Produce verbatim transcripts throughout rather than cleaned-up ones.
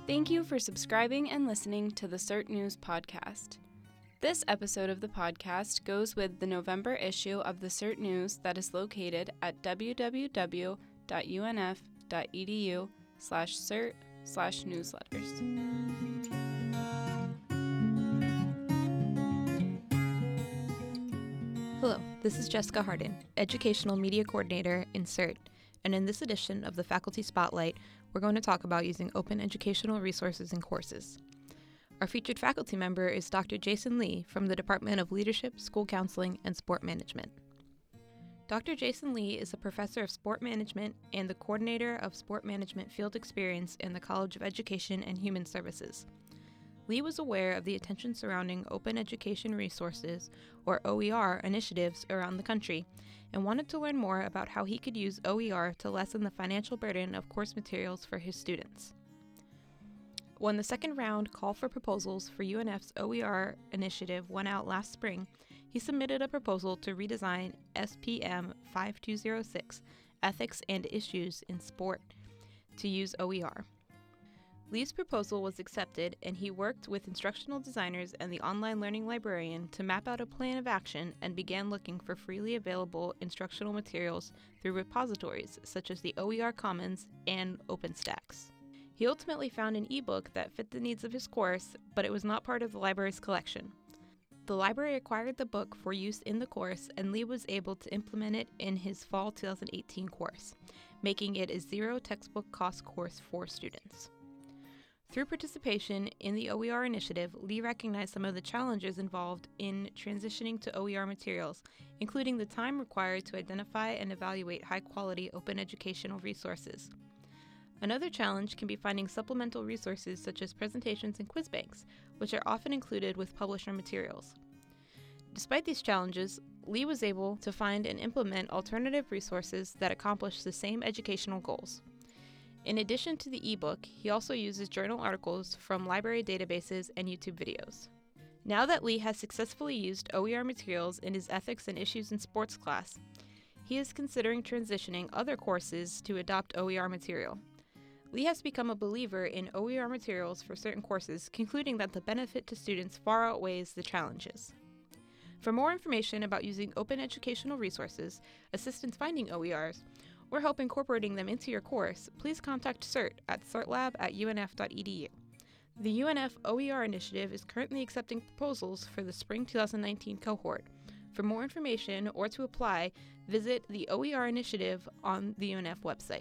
Thank you for subscribing and listening to the CERT News podcast. This episode of the podcast goes with the November issue of the CERT News that is located at www.unf.edu slash cert slash newsletters. Hello, this is Jessica Hardin, Educational Media Coordinator in CERT, and in this edition of the Faculty Spotlight, we're going to talk about using open educational resources in courses. Our featured faculty member is Doctor Jason Lee from the Department of Leadership, School Counseling, and Sport Management. Doctor Jason Lee is a professor of sport management and the coordinator of sport management field experience in the College of Education and Human Services. Lee was aware of the attention surrounding open education resources, or O E R, initiatives around the country, and wanted to learn more about how he could use O E R to lessen the financial burden of course materials for his students. When the second round call for proposals for U N F's O E R initiative went out last spring, he submitted a proposal to redesign S P M five two zero six, Ethics and Issues in Sport, to use O E R. Lee's proposal was accepted, and he worked with instructional designers and the online learning librarian to map out a plan of action and began looking for freely available instructional materials through repositories such as the O E R Commons and OpenStax. He ultimately found an ebook that fit the needs of his course, but it was not part of the library's collection. The library acquired the book for use in the course, and Lee was able to implement it in his fall two thousand eighteen course, making it a zero textbook cost course for students. Through participation in the O E R initiative, Lee recognized some of the challenges involved in transitioning to O E R materials, including the time required to identify and evaluate high-quality open educational resources. Another challenge can be finding supplemental resources such as presentations and quiz banks, which are often included with publisher materials. Despite these challenges, Lee was able to find and implement alternative resources that accomplish the same educational goals. In addition to the ebook, he also uses journal articles from library databases and YouTube videos. Now that Lee has successfully used O E R materials in his Ethics and Issues in Sports class, he is considering transitioning other courses to adopt O E R material. Lee has become a believer in O E R materials for certain courses, concluding that the benefit to students far outweighs the challenges. For more information about using open educational resources, assistance finding O E Rs, or help incorporating them into your course, please contact CERT at certlab at U N F dot E D U. The U N F O E R initiative is currently accepting proposals for the spring two thousand nineteen cohort. For more information or to apply, visit the O E R initiative on the U N F website.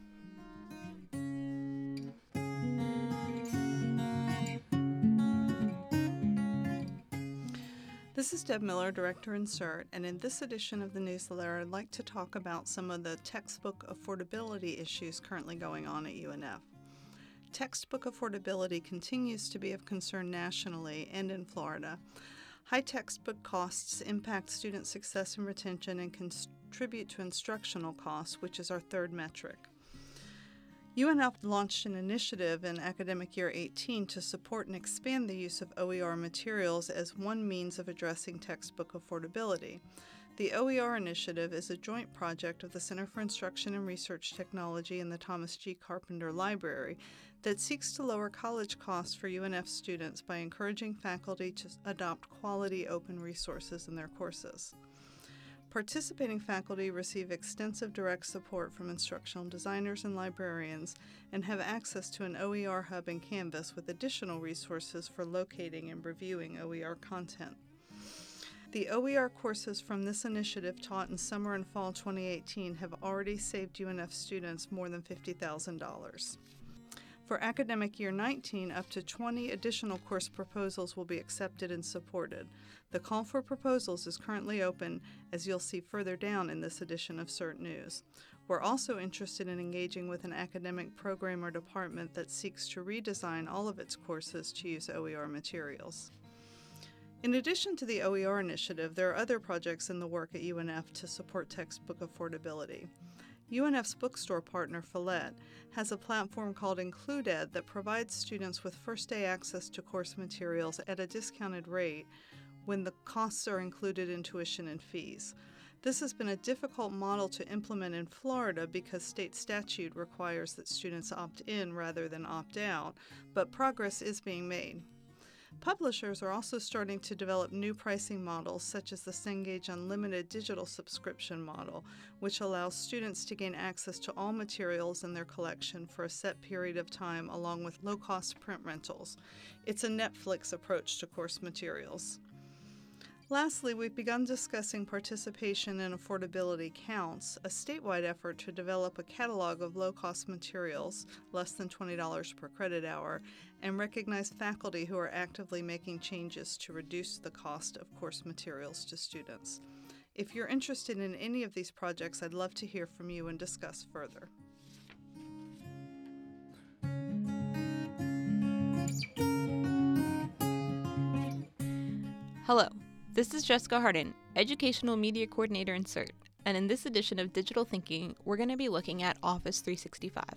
This is Deb Miller, Director in CERT, and in this edition of the newsletter, I'd like to talk about some of the textbook affordability issues currently going on at U N F. Textbook affordability continues to be of concern nationally and in Florida. High textbook costs impact student success and retention and contribute to instructional costs, which is our third metric. U N F launched an initiative in academic year eighteen to support and expand the use of O E R materials as one means of addressing textbook affordability. The O E R initiative is a joint project of the Center for Instruction and Research Technology and the Thomas G. Carpenter Library that seeks to lower college costs for U N F students by encouraging faculty to adopt quality open resources in their courses. Participating faculty receive extensive direct support from instructional designers and librarians and have access to an O E R hub and Canvas with additional resources for locating and reviewing O E R content. The O E R courses from this initiative taught in summer and fall twenty eighteen have already saved U N F students more than fifty thousand dollars. For academic year nineteen, up to twenty additional course proposals will be accepted and supported. The call for proposals is currently open, as you'll see further down in this edition of CERT News. We're also interested in engaging with an academic program or department that seeks to redesign all of its courses to use O E R materials. In addition to the O E R initiative, there are other projects in the work at U N F to support textbook affordability. U N F's bookstore partner, Follett, has a platform called IncludeEd that provides students with first-day access to course materials at a discounted rate when the costs are included in tuition and fees. This has been a difficult model to implement in Florida because state statute requires that students opt in rather than opt out, but progress is being made. Publishers are also starting to develop new pricing models such as the Cengage Unlimited digital subscription model, which allows students to gain access to all materials in their collection for a set period of time along with low-cost print rentals. It's a Netflix approach to course materials. Lastly, we've begun discussing participation and affordability counts, a statewide effort to develop a catalog of low-cost materials, less than twenty dollars per credit hour, and recognize faculty who are actively making changes to reduce the cost of course materials to students. If you're interested in any of these projects, I'd love to hear from you and discuss further. Hello. This is Jessica Hardin, Educational Media Coordinator in CERT, and in this edition of Digital Thinking, we're going to be looking at Office three sixty-five.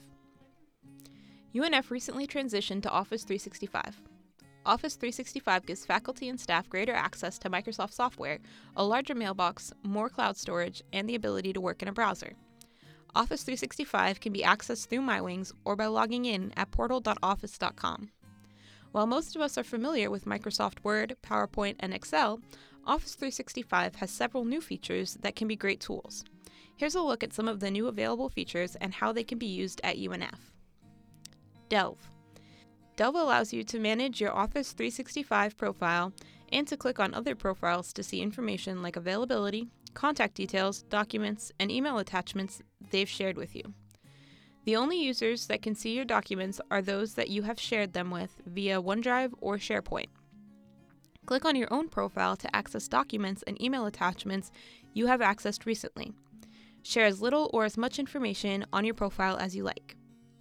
U N F recently transitioned to Office three sixty-five. Office three sixty-five gives faculty and staff greater access to Microsoft software, a larger mailbox, more cloud storage, and the ability to work in a browser. Office three sixty-five can be accessed through MyWings or by logging in at portal dot office dot com. While most of us are familiar with Microsoft Word, PowerPoint, and Excel, Office three sixty-five has several new features that can be great tools. Here's a look at some of the new available features and how they can be used at U N F. Delve. Delve allows you to manage your Office three sixty-five profile and to click on other profiles to see information like availability, contact details, documents, and email attachments they've shared with you. The only users that can see your documents are those that you have shared them with via OneDrive or SharePoint. Click on your own profile to access documents and email attachments you have accessed recently. Share as little or as much information on your profile as you like.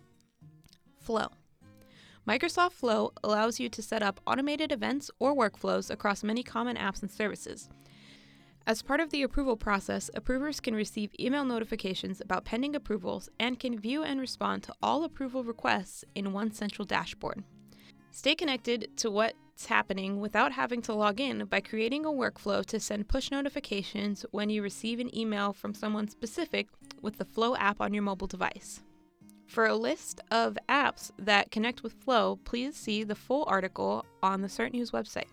Flow. Microsoft Flow allows you to set up automated events or workflows across many common apps and services. As part of the approval process, approvers can receive email notifications about pending approvals and can view and respond to all approval requests in one central dashboard. Stay connected to what's happening without having to log in by creating a workflow to send push notifications when you receive an email from someone specific with the Flow app on your mobile device. For a list of apps that connect with Flow, please see the full article on the CERT News website.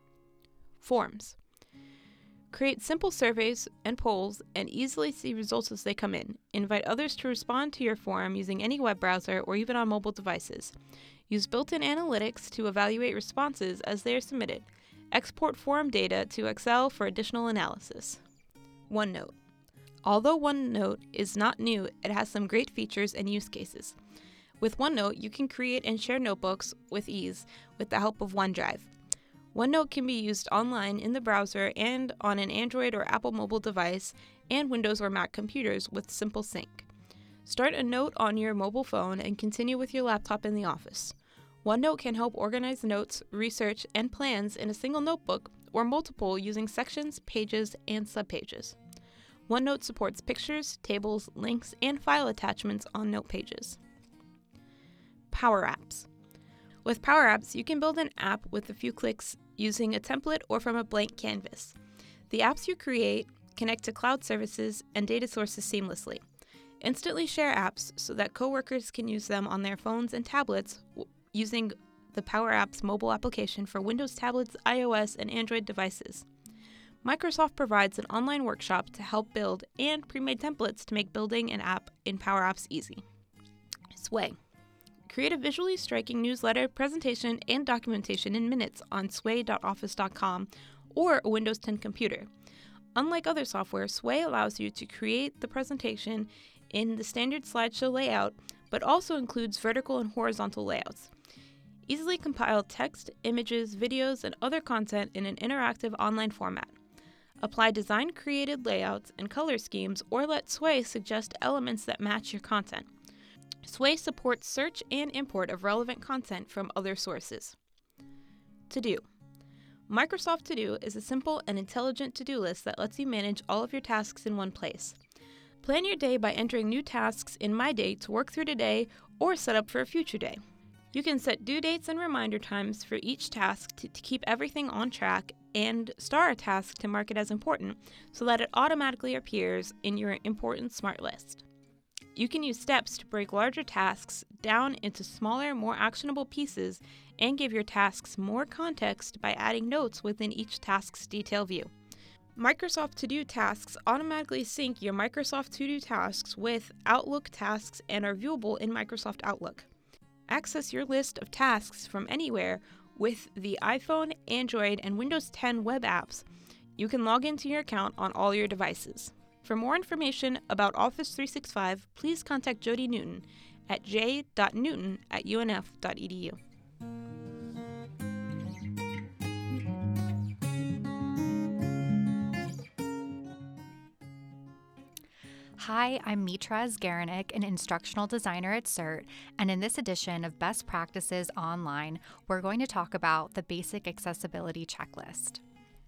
Forms. Create simple surveys and polls and easily see results as they come in. Invite others to respond to your form using any web browser or even on mobile devices. Use built-in analytics to evaluate responses as they are submitted. Export form data to Excel for additional analysis. OneNote. Although OneNote is not new, it has some great features and use cases. With OneNote, you can create and share notebooks with ease with the help of OneDrive. OneNote can be used online in the browser and on an Android or Apple mobile device and Windows or Mac computers with simple sync. Start a note on your mobile phone and continue with your laptop in the office. OneNote can help organize notes, research, and plans in a single notebook or multiple using sections, pages, and subpages. OneNote supports pictures, tables, links, and file attachments on note pages. Power Apps. With Power Apps, you can build an app with a few clicks using a template or from a blank canvas. The apps you create connect to cloud services and data sources seamlessly. Instantly share apps so that coworkers can use them on their phones and tablets w- using the Power Apps mobile application for Windows tablets, iOS, and Android devices. Microsoft provides an online workshop to help build and pre-made templates to make building an app in Power Apps easy. Sway. Create a visually striking newsletter, presentation, and documentation in minutes on sway dot office dot com or a Windows ten computer. Unlike other software, Sway allows you to create the presentation in the standard slideshow layout, but also includes vertical and horizontal layouts. Easily compile text, images, videos, and other content in an interactive online format. Apply design-created layouts and color schemes, or let Sway suggest elements that match your content. Sway supports search and import of relevant content from other sources. To-Do. Microsoft To-Do is a simple and intelligent to-do list that lets you manage all of your tasks in one place. Plan your day by entering new tasks in My Day to work through today or set up for a future day. You can set due dates and reminder times for each task to, to keep everything on track and star a task to mark it as important so that it automatically appears in your important smart list. You can use steps to break larger tasks down into smaller, more actionable pieces and give your tasks more context by adding notes within each task's detail view. Microsoft To-Do tasks automatically sync your Microsoft To-Do tasks with Outlook tasks and are viewable in Microsoft Outlook. Access your list of tasks from anywhere with the iPhone, Android, and Windows ten web apps. You can log into your account on all your devices. For more information about Office three sixty-five, please contact Jody Newton at j dot newton at u n f dot e d u. Hi, I'm Mitra Zgaranik, an instructional designer at CERT, and in this edition of Best Practices Online, we're going to talk about the Basic Accessibility Checklist.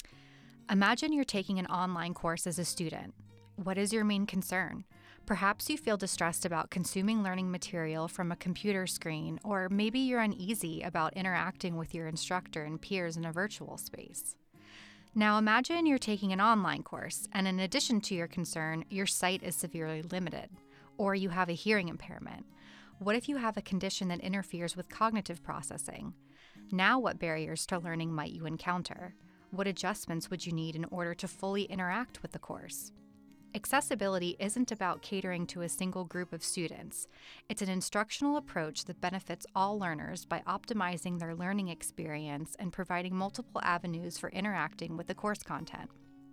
Imagine you're taking an online course as a student. What is your main concern? Perhaps you feel distressed about consuming learning material from a computer screen, or maybe you're uneasy about interacting with your instructor and peers in a virtual space. Now imagine you're taking an online course, and in addition to your concern, your sight is severely limited, or you have a hearing impairment. What if you have a condition that interferes with cognitive processing? Now what barriers to learning might you encounter? What adjustments would you need in order to fully interact with the course? Accessibility isn't about catering to a single group of students. It's an instructional approach that benefits all learners by optimizing their learning experience and providing multiple avenues for interacting with the course content.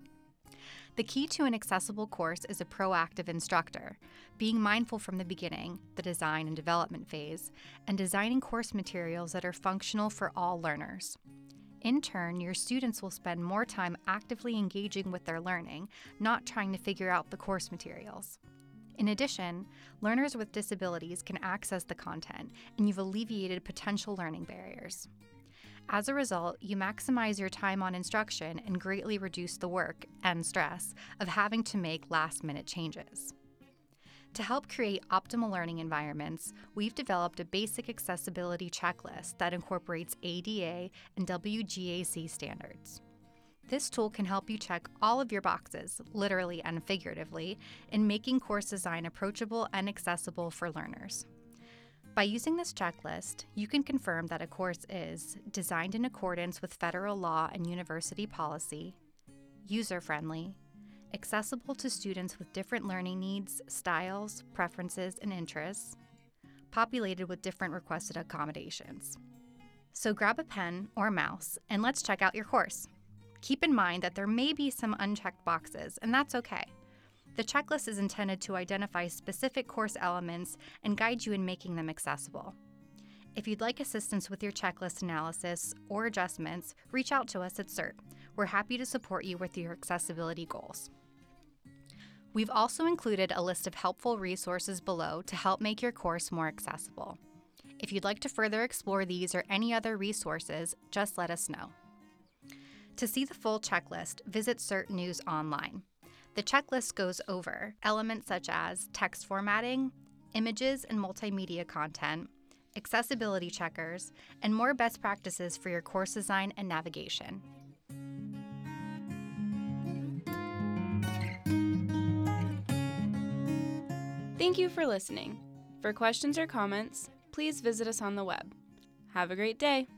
The key to an accessible course is a proactive instructor, being mindful from the beginning, the design and development phase, and designing course materials that are functional for all learners. In turn, your students will spend more time actively engaging with their learning, not trying to figure out the course materials. In addition, learners with disabilities can access the content, and you've alleviated potential learning barriers. As a result, you maximize your time on instruction and greatly reduce the work and stress of having to make last-minute changes. To help create optimal learning environments, we've developed a basic accessibility checklist that incorporates A D A and W G A C standards. This tool can help you check all of your boxes, literally and figuratively, in making course design approachable and accessible for learners. By using this checklist, you can confirm that a course is designed in accordance with federal law and university policy, user-friendly, accessible to students with different learning needs, styles, preferences, and interests, populated with different requested accommodations. So grab a pen or mouse and let's check out your course. Keep in mind that there may be some unchecked boxes, and that's okay. The checklist is intended to identify specific course elements and guide you in making them accessible. If you'd like assistance with your checklist analysis or adjustments, reach out to us at CERT. We're happy to support you with your accessibility goals. We've also included a list of helpful resources below to help make your course more accessible. If you'd like to further explore these or any other resources, just let us know. To see the full checklist, visit CERT News Online. The checklist goes over elements such as text formatting, images and multimedia content, accessibility checkers, and more best practices for your course design and navigation. Thank you for listening. For questions or comments, please visit us on the web. Have a great day.